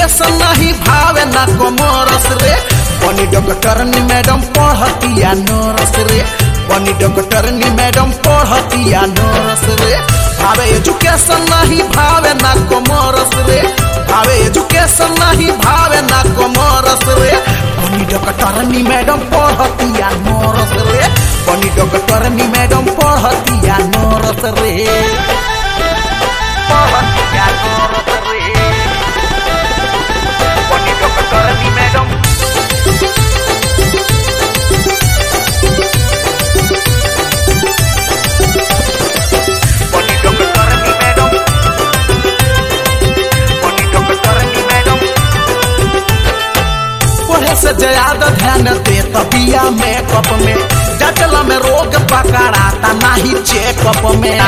Education नहीं भावे ना कमरस रे बनी डॉक्टरनी मैडम पढ़तिया नरस रे बनी डॉक्टरनी मैडम पढ़तिया नरस रे भावे एजुकेशन नहीं भावे ना कमरस रे भावे एजुकेशन नहीं भावे ना कमरस रे बनी डॉक्टरनी मैडम पढ़तिया नरस रे बनी डॉक्टरनी मैडम पढ़तिया नरस रे पढ़तिया नरस रे बनी डॉक्टरनी मैडम से ज्यादा ध्यान दे तबिया मेकअप में जटला में रोग पकड़ाता नहीं चेकअप में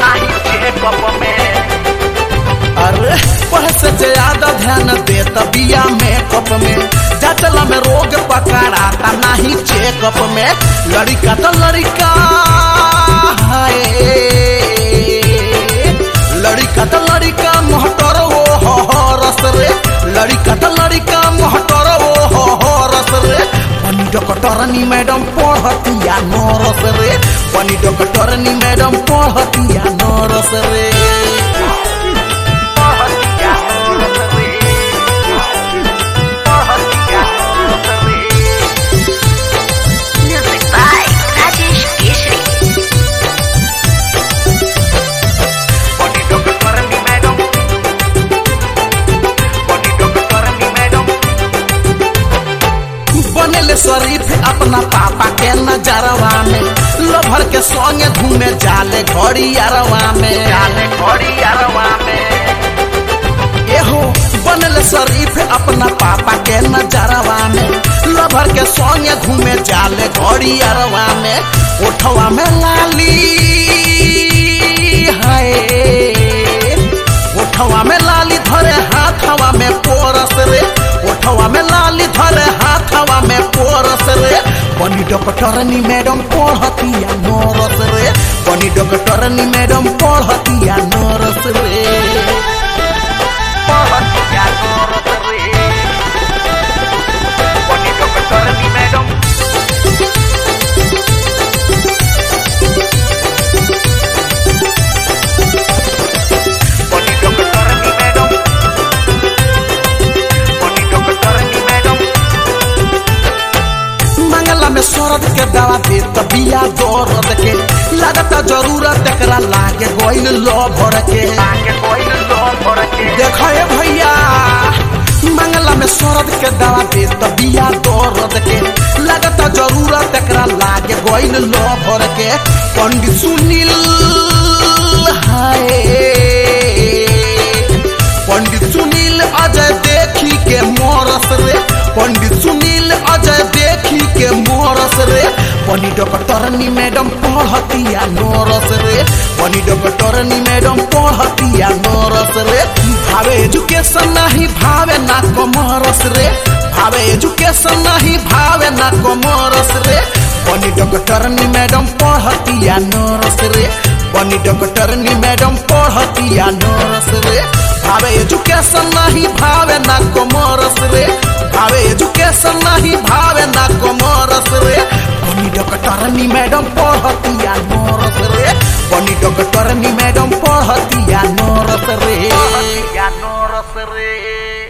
अरे पढ़े से ज्यादा ध्यान दे तबिया मेकअप में जटला में रोग पकड़ाता नहीं चेकअप में लड़का तो लड़का है लड़का तो लड़का मोहटर वो रस रे लड़का तो लड़का मोहटर वो रस रे बनी डॉक्टरनी मैडम पढ़तिया नरस रे बनी डॉक्टरनी मैडम पढ़तिया नरस रे पढ़तिया नरस रे पढ़तिया नरस रे Music by Rajesh Keshri. बनी डॉक्टरनी मैडम बनी डॉक्टरनी मैडम बनेले शरीफ अपना पापा के नजरवा में लभर के संगे घूमे जाले घड़ी अरवा में एहो बनले शरीफ अपना पापा के नजरवा में लभर के संगे घूमे जाले घड़ी अरवा में ओठवा में लाली है ओठवा में लाली धरे हाथवा में पोरस रे ओठवा में लाली धरे हाथवा में पोरस रे बनी डॉक्टरनी मैडम पढ़तिया नरस रे बनी डॉक्टरनी मैडम पढ़तिया नरस रे पढ़तिया नरस रे बनी डॉक्टरनी मैडम बनी डॉक्टरनी मैडम बनी डॉक्टरनी मैडम मंगला में शरद के दवा दे तबिया दर्द के लगता जरूरत एकरा लागे गोइल लो भर के देखो ए भैया मंगला में शरद के दवा दे तबिया दर्द के लगता जरूरत एकरा लागे गोइल लो भर के पंडित सुनील हाय पंडित सुनील अजय देखी के मोरस रे पंडित सुनील अजय देखी के मोरस रे बनी डॉक्टरनी मैडम पढ़तिया नरस रे बनी डॉक्टरनी मैडम पढ़तिया नरस रे भावे एजुकेशन नहीं भावे ना कमरस रे भावे एजुकेशन नहीं भावे ना कमरस रे बनी डॉक्टरनी मैडम पढ़तिया नरस रे बनी डॉक्टरनी मैडम पढ़तिया नरस रे भावे एजुकेशन नहीं भावे ना कमरस रे भावे एजुकेशन नहीं भावे ना कमरस रे बनी डॉक्टरनी मैडम पढ़तिया